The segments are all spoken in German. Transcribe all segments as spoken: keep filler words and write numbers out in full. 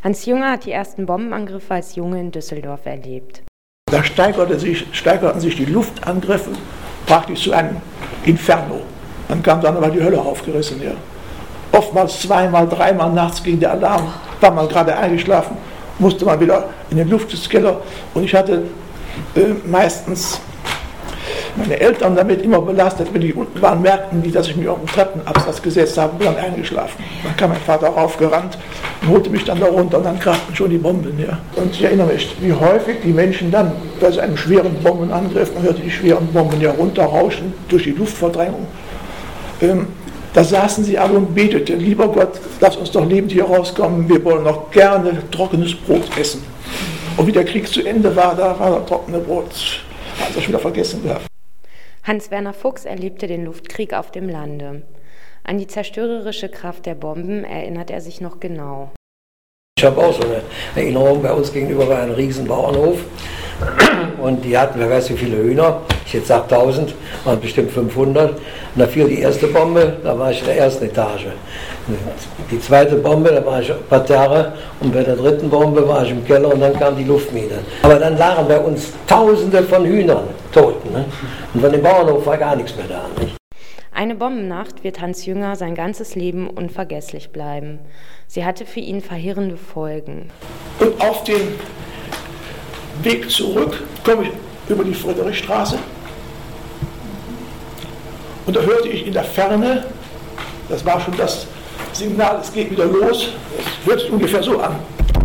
Hans Jünger hat die ersten Bombenangriffe als Junge in Düsseldorf erlebt. Da steigerte sich, steigerten sich die Luftangriffe praktisch zu einem Inferno. Dann kam dann aber die Hölle aufgerissen. Ja. Oftmals zweimal, dreimal nachts ging der Alarm, war man gerade eingeschlafen, musste man wieder in den Luftschutzkeller. Und ich hatte äh, meistens meine Eltern damit immer belastet, wenn die unten waren, merkten die, dass ich mich auf den Treppenabsatz gesetzt habe und bin dann eingeschlafen. Dann kam mein Vater raufgerannt und holte mich dann da runter und dann krachten schon die Bomben. Ja. Und ich erinnere mich, wie häufig die Menschen dann bei so einem schweren Bombenangriff, man hörte die schweren Bomben ja runterrauschen durch die Luftverdrängung, ähm, da saßen sie alle und beteten, lieber Gott, lass uns doch lebend hier rauskommen, wir wollen noch gerne trockenes Brot essen. Und wie der Krieg zu Ende war, da war das trockene Brot, hat er schon wieder vergessen gehabt. Hans-Werner Fuchs erlebte den Luftkrieg auf dem Lande. An die zerstörerische Kraft der Bomben erinnert er sich noch genau. Ich habe auch so eine Erinnerung, bei uns gegenüber war ein riesen Bauernhof und die hatten, wer weiß wie viele Hühner, ich jetzt sage tausend, waren bestimmt fünfhundert. Und da fiel die erste Bombe, da war ich in der ersten Etage. Die zweite Bombe, da war ich Parterre und bei der dritten Bombe war ich im Keller und dann kam die Luftmine. Aber dann lagen bei uns tausende von Hühnern tot. Ne? Und von dem Bauernhof war gar nichts mehr da. Nicht? Eine Bombennacht wird Hans Jünger sein ganzes Leben unvergesslich bleiben. Sie hatte für ihn verheerende Folgen. Und auf dem Weg zurück komme ich über die Friedrichstraße und da hörte ich in der Ferne, das war schon das Signal, es geht wieder los, es hört sich ungefähr so an.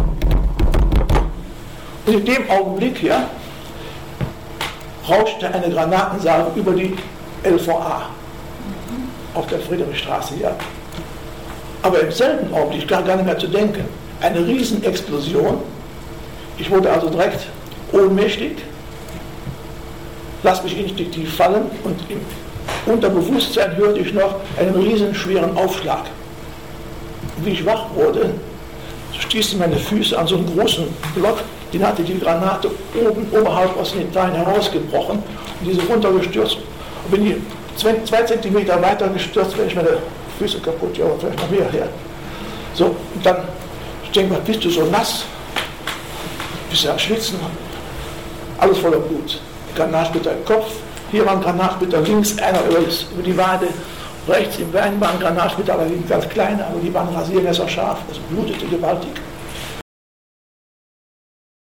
Und in dem Augenblick, ja, rauschte eine Granatensalve über die L V A auf der Friedrichstraße, ja. Aber im selben Augenblick, gar nicht mehr zu denken, eine Riesenexplosion. Ich wurde also direkt ohnmächtig, lass mich instinktiv fallen und im Unterbewusstsein hörte ich noch einen riesen schweren Aufschlag. Und wie ich wach wurde, stießen meine Füße an so einen großen Block, den hatte die Granate oben oberhalb aus den Teilen herausgebrochen und diese runtergestürzt. Und bin ich zwei, zwei Zentimeter weiter gestürzt, wenn ich meine Füße kaputt, ja, vielleicht noch mehr her. So, und dann, ich denke mal, bist du so nass, bist du am Schwitzen, alles voller Blut. Granatsplitter im Kopf, hier war ein Granatsplitter links, einer über, das, über die Wade, rechts im Bein war ein Granatsplitter, allerdings ganz kleine, aber die waren rasiermesserscharf, das blutete gewaltig.